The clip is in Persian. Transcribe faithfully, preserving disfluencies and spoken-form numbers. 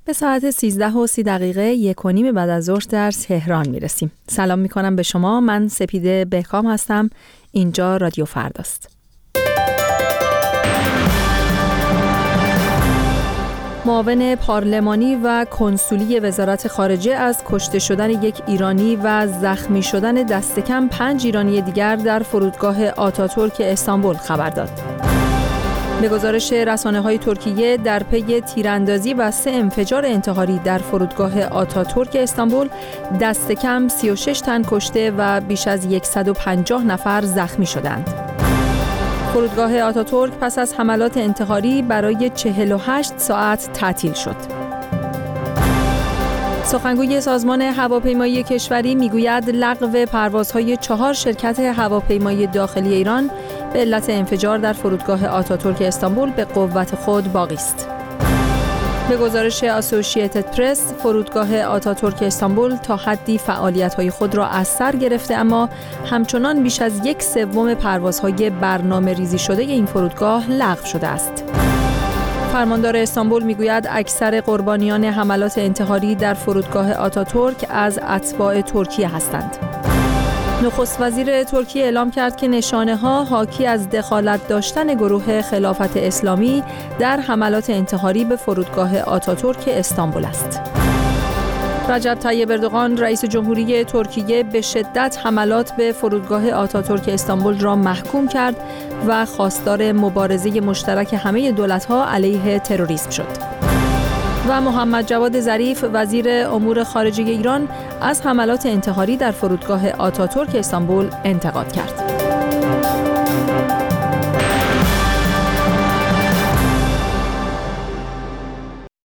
به ساعت سیزده و سی دقیقه یک و نیم بعد از ظهر در تهران میرسیم. سلام میکنم به شما. من سپیده بهکام هستم. اینجا رادیو فرداست. معاون پارلمانی و کنسولی وزارت خارجه از کشته شدن یک ایرانی و زخمی شدن دست کم پنج ایرانی دیگر در فرودگاه آتاتورک استانبول خبر داد. به گزارش رسانه‌های ترکیه در پی تیراندازی و سه انفجار انتحاری در فرودگاه آتاتورک استانبول دست کم سی و شش تن کشته و بیش از صد و پنجاه نفر زخمی شدند. فرودگاه آتاتورک پس از حملات انتحاری برای چهل و هشت ساعت تعطیل شد. سخنگوی سازمان هواپیمایی کشوری میگوید لغو پروازهای چهار شرکت هواپیمایی داخلی ایران به علت انفجار در فرودگاه آتاتورک استانبول به قوت خود باقی است. به گزارش اسوسییتد پرس، فرودگاه آتاتورک استانبول تا حدی فعالیت‌های خود را از سر گرفته، اما همچنان بیش از یک سوم پروازهای برنامه ریزی شده این فرودگاه لغو شده است. فرماندار استانبول میگوید اکثر قربانیان حملات انتحاری در فرودگاه آتاتورک از اتباع ترکیه هستند. نخست وزیر ترکیه اعلام کرد که نشانه‌ها حاکی از دخالت داشتن گروه خلافت اسلامی در حملات انتحاری به فرودگاه آتاتورک استانبول است. رجب طیب اردوغان رئیس جمهوری ترکیه به شدت حملات به فرودگاه آتاتورک استانبول را محکوم کرد و خواستار مبارزه مشترک همه دولت‌ها علیه تروریسم شد. و محمد جواد ظریف وزیر امور خارجه ایران از حملات انتحاری در فرودگاه آتاتورک استانبول انتقاد کرد.